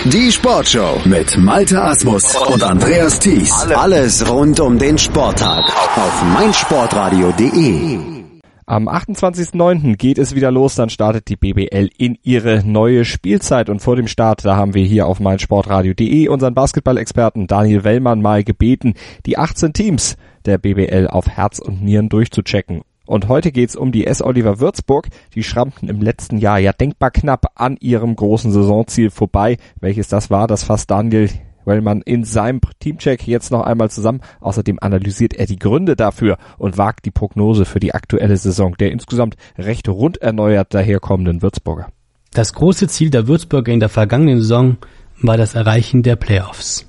Die Sportshow mit Malte Asmus und Andreas Thies. Alles rund um den Sporttag auf meinsportradio.de. Am 28.09. geht es wieder los, dann startet die BBL in ihre neue Spielzeit und vor dem Start, da haben wir hier auf meinsportradio.de unseren Basketball-Experten Daniel Wellmann mal gebeten, die 18 Teams der BBL auf Herz und Nieren durchzuchecken. Und heute geht's um die S. Oliver Würzburg. Die schrammten im letzten Jahr ja denkbar knapp an ihrem großen Saisonziel vorbei. Welches das war, das fasst Daniel Wellmann in seinem Teamcheck jetzt noch einmal zusammen. Außerdem analysiert er die Gründe dafür und wagt die Prognose für die aktuelle Saison der insgesamt recht rund erneuert daherkommenden Würzburger. Das große Ziel der Würzburger in der vergangenen Saison war das Erreichen der Playoffs.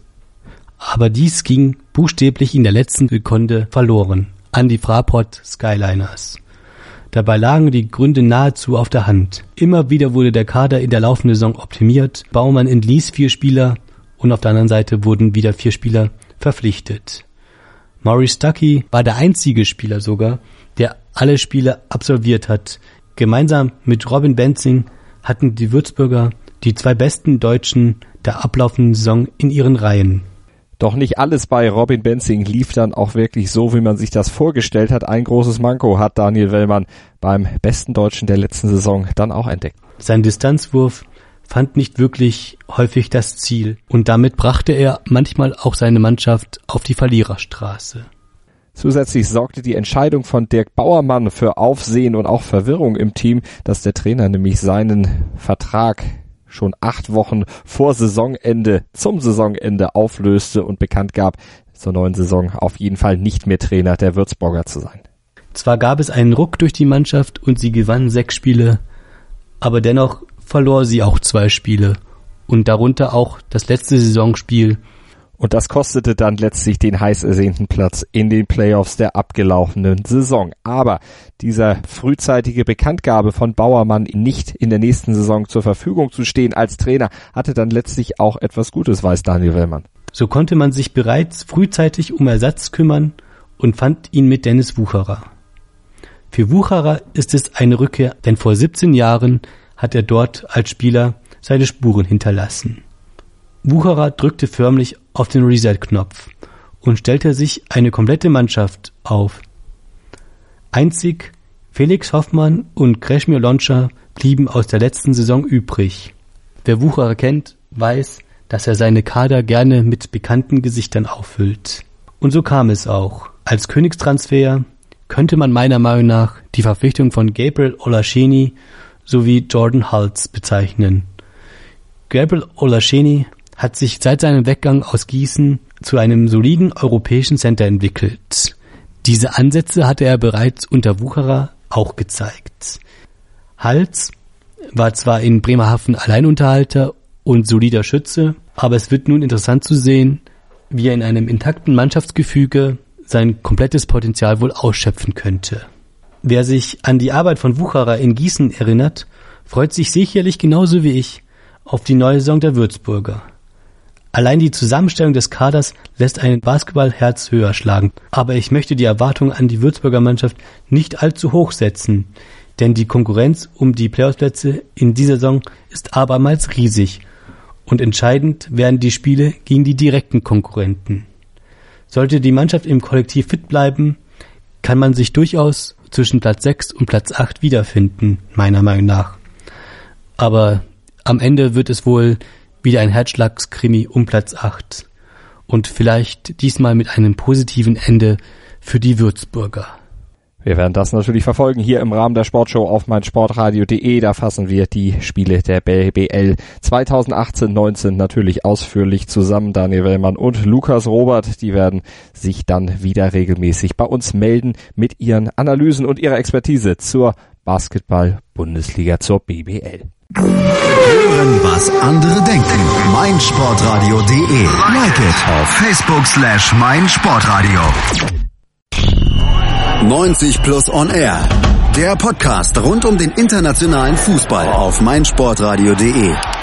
Aber dies ging buchstäblich in der letzten Sekunde verloren an die Fraport Skyliners. Dabei lagen die Gründe nahezu auf der Hand. Immer wieder wurde der Kader in der laufenden Saison optimiert, Baumann entließ 4 Spieler und auf der anderen Seite wurden wieder 4 Spieler verpflichtet. Maurice Stuckey war der einzige Spieler sogar, der alle Spiele absolviert hat. Gemeinsam mit Robin Benzing hatten die Würzburger die 2 besten Deutschen der ablaufenden Saison in ihren Reihen. Doch nicht alles bei Robin Benzing lief dann auch wirklich so, wie man sich das vorgestellt hat. Ein großes Manko hat Daniel Wellmann beim besten Deutschen der letzten Saison dann auch entdeckt. Sein Distanzwurf fand nicht wirklich häufig das Ziel und damit brachte er manchmal auch seine Mannschaft auf die Verliererstraße. Zusätzlich sorgte die Entscheidung von Dirk Bauermann für Aufsehen und auch Verwirrung im Team, dass der Trainer nämlich seinen Vertrag schon 8 Wochen vor Saisonende zum Saisonende auflöste und bekannt gab, zur neuen Saison auf jeden Fall nicht mehr Trainer der Würzburger zu sein. Zwar gab es einen Ruck durch die Mannschaft und sie gewannen 6 Spiele, aber dennoch verlor sie auch 2 Spiele und darunter auch das letzte Saisonspiel. Und das kostete dann letztlich den heiß ersehnten Platz in den Playoffs der abgelaufenen Saison. Aber dieser frühzeitige Bekanntgabe von Bauermann, nicht in der nächsten Saison zur Verfügung zu stehen als Trainer, hatte dann letztlich auch etwas Gutes, weiß Daniel Wellmann. So konnte man sich bereits frühzeitig um Ersatz kümmern und fand ihn mit Dennis Wucherer. Für Wucherer ist es eine Rückkehr, denn vor 17 Jahren hat er dort als Spieler seine Spuren hinterlassen. Wucherer drückte förmlich auf den Reset-Knopf und stellte sich eine komplette Mannschaft auf. Einzig Felix Hoffmann und Krešimir Lonča blieben aus der letzten Saison übrig. Wer Wucherer kennt, weiß, dass er seine Kader gerne mit bekannten Gesichtern auffüllt. Und so kam es auch. Als Königstransfer könnte man meiner Meinung nach die Verpflichtung von Gabriel Olaseni sowie Jordan Hults bezeichnen. Gabriel Olaseni hat sich seit seinem Weggang aus Gießen zu einem soliden europäischen Center entwickelt. Diese Ansätze hatte er bereits unter Wucherer auch gezeigt. Hults war zwar in Bremerhaven Alleinunterhalter und solider Schütze, aber es wird nun interessant zu sehen, wie er in einem intakten Mannschaftsgefüge sein komplettes Potenzial wohl ausschöpfen könnte. Wer sich an die Arbeit von Wucherer in Gießen erinnert, freut sich sicherlich genauso wie ich auf die neue Saison der Würzburger. Allein die Zusammenstellung des Kaders lässt ein Basketballherz höher schlagen. Aber ich möchte die Erwartungen an die Würzburger Mannschaft nicht allzu hoch setzen, denn die Konkurrenz um die Playoff-Plätze in dieser Saison ist abermals riesig und entscheidend werden die Spiele gegen die direkten Konkurrenten. Sollte die Mannschaft im Kollektiv fit bleiben, kann man sich durchaus zwischen Platz 6 und Platz 8 wiederfinden, meiner Meinung nach. Aber am Ende wird es wohl wieder ein Herzschlagskrimi um Platz 8. Und vielleicht diesmal mit einem positiven Ende für die Würzburger. Wir werden das natürlich verfolgen hier im Rahmen der Sportshow auf meinsportradio.de. Da fassen wir die Spiele der BBL 2018-19 natürlich ausführlich zusammen. Daniel Wellmann und Lukas Robert, die werden sich dann wieder regelmäßig bei uns melden mit ihren Analysen und ihrer Expertise zur Basketball-Bundesliga, zur BBL. Hören, was andere denken. meinsportradio.de. Like it auf Facebook/meinsportradio. 90 Plus on Air. Der Podcast rund um den internationalen Fußball auf meinsportradio.de.